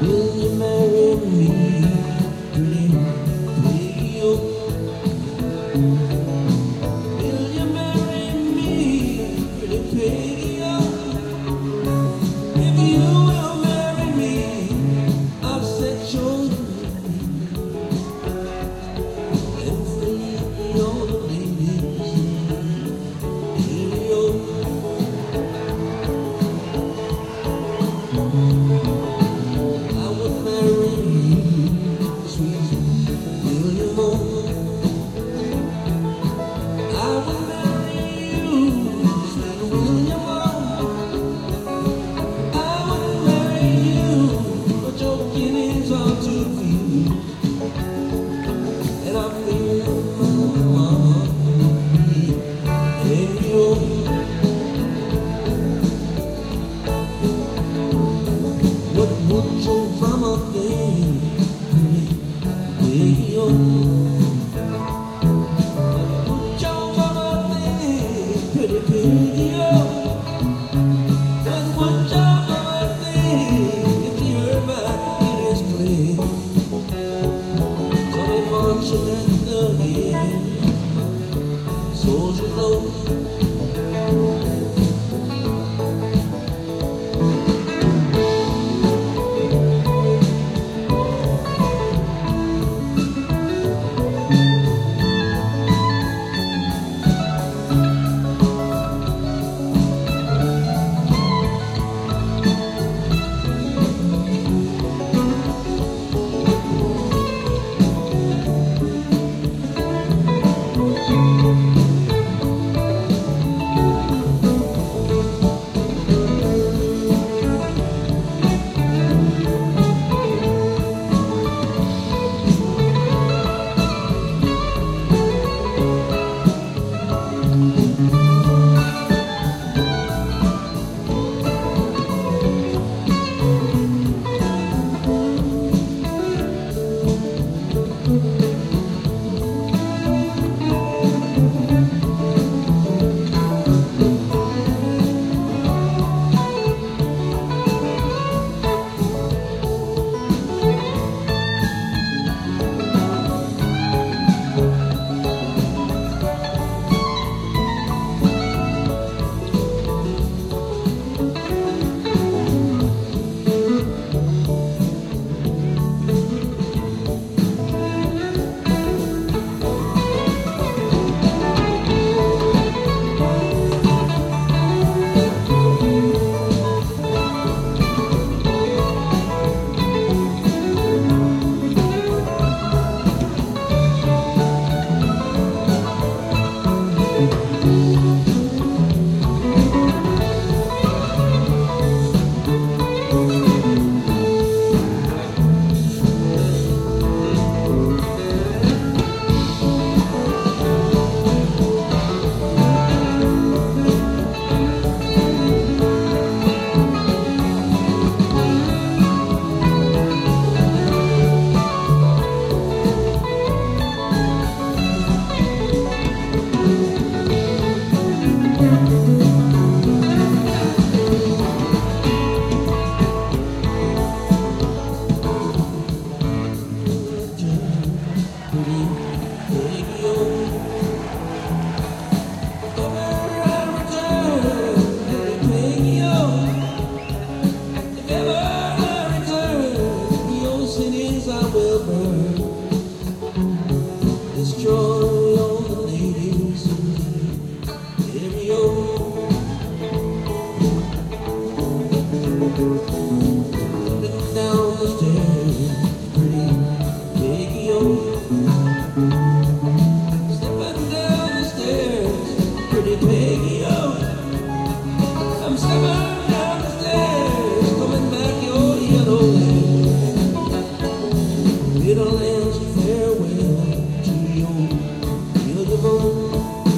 Will you marry me, pretty Peggy-O? Will you marry me, pretty Peggy-O? If you will marry me, I'll set your and free all the ladies. Peggy-O. I would marry you, sweet William O. I would marry you, sweet William O. I would marry you, but your beginnings are too few, and I feel my heart and you. What would your mama think, Peggy-O? What would your mama think, pretty Peggy-O? What would your mama think if she heard my ears click? So they marching at the head, soldier low. Destroy all the ladies in Peggy-O. Looking down the stairs, pretty Peggy-O. Stepping down the stairs, pretty Peggy-O. I'm stepping down the stairs, coming back your yellow land. Little land's farewell to your William O.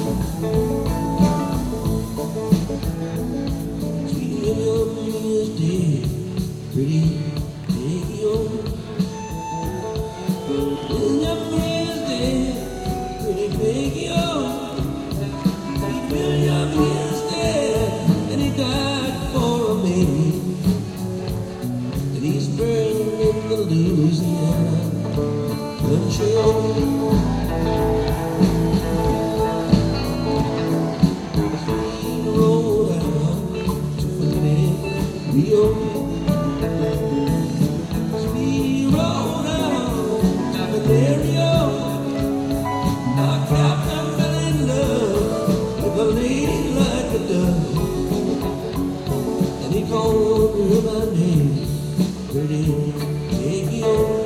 Sweet William is dead, pretty Peggy-O. William is dead, pretty Peggy-O. Sweet William is dead, and he died for me. And he's buried the Louisiana country road. She rode out to Rio. She rode out to Rio. Our captain fell in love with a lady like a dove, and he called her by name, Pretty Peggy-O.